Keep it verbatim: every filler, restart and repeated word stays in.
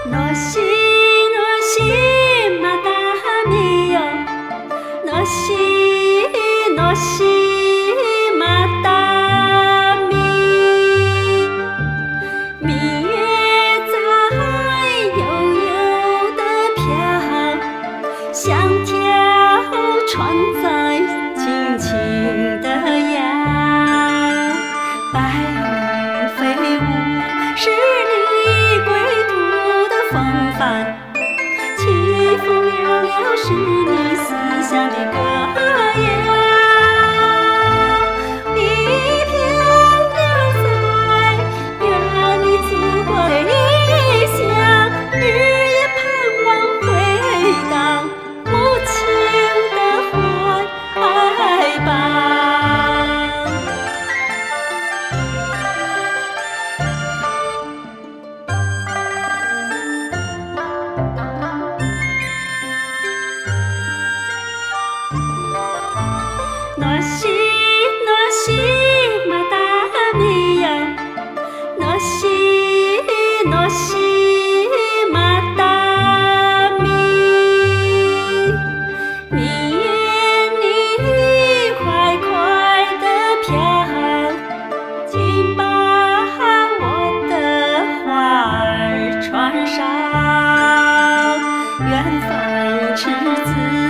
诺西诺西马达米哟，诺西诺西马达米，蜜月在悠悠地飘，香条船在轻轻地摇，白羽飞舞是你归途的风帆，起风了了是你思乡的歌谣。你漂流在远离祖国的异乡，日夜盼望回到母亲的怀抱。诺西诺西马达米呀，诺西诺西马达米，蜜月你快快地飘，请把我的花儿传上，远方赤子